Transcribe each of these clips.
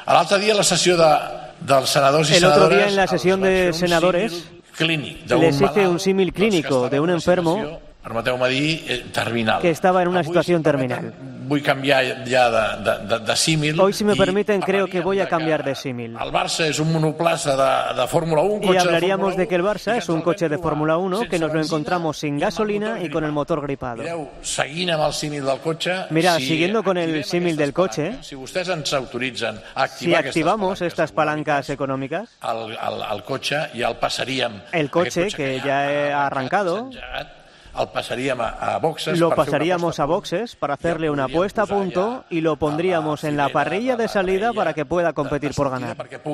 L'altre dia a la sessió dels senadors i senadores... El otro día en la sesión de senadores les hice un símil clínico de un enfermo permeteu-me dir, terminal. Que estaba en una situación terminal. Vull canviar ja de símil. Hoy, si me permiten, creo que voy a cambiar de símil. El Barça es un monoplaza de Fórmula 1. Y hablaríamos de que el Barça es un coche de Fórmula 1 que nos lo encontramos sin gasolina y con el motor gripado. Mira, siguiendo con el símil del coche, si activamos estas palancas económicas, el coche que ya he arrancado, lo pasaríamos a boxes para hacerle una puesta a punto y lo pondríamos en la parrilla de salida para que pueda competir por ganar.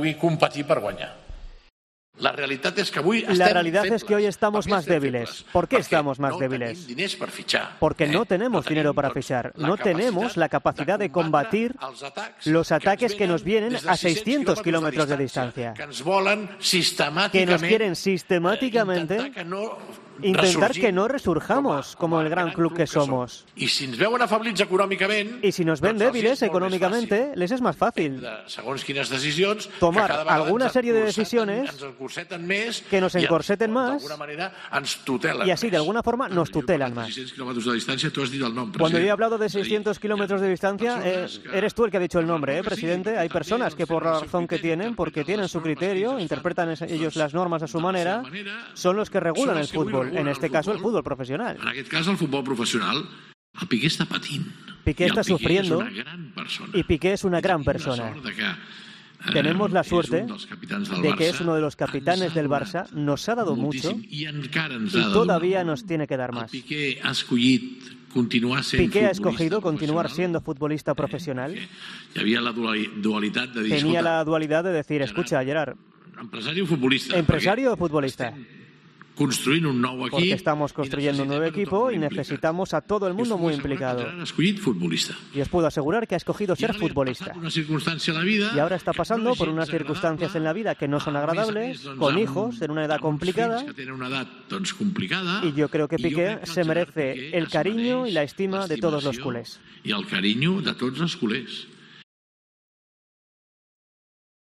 La realidad es que hoy estamos más débiles. ¿Por qué estamos más débiles? Porque no tenemos dinero para fichar. No tenemos la capacidad de combatir los ataques que nos vienen a 600 kilómetros de distancia, que nos quieren sistemáticamente intentar que no resurjamos como el gran club que somos. Y si nos ven débiles económicamente, les es más fácil tomar alguna serie de decisiones que nos encorseten más y así de alguna forma nos tutelan más. Cuando yo he hablado de 600 kilómetros de distancia, eres tú el que ha dicho el nombre, presidente. Hay personas que por la razón que tienen, porque tienen su criterio, interpretan ellos las normas a su manera, son los que regulan el fútbol. En este caso, el fútbol profesional. En aquest cas, el futbol professional, el Piqué està patint. Piqué está sufriendo y Piqué es una gran persona. Tenemos la suerte de que es uno de los capitanes del Barça, nos ha dado mucho y todavía nos tiene que dar más. Piqué ha escogido continuar siendo futbolista profesional. Tenía la dualidad de decir, escucha, Gerard, empresario o futbolista. Porque estamos construyendo un nuevo equipo y necesitamos a todo el mundo muy implicado. Y os puedo asegurar que ha escogido ser futbolista. Y ahora está pasando por unas circunstancias en la vida que no son agradables, con hijos, en una edad complicada. Y yo creo que Piqué se merece el cariño y la estima de todos los culés. Y el cariño de tots els culers.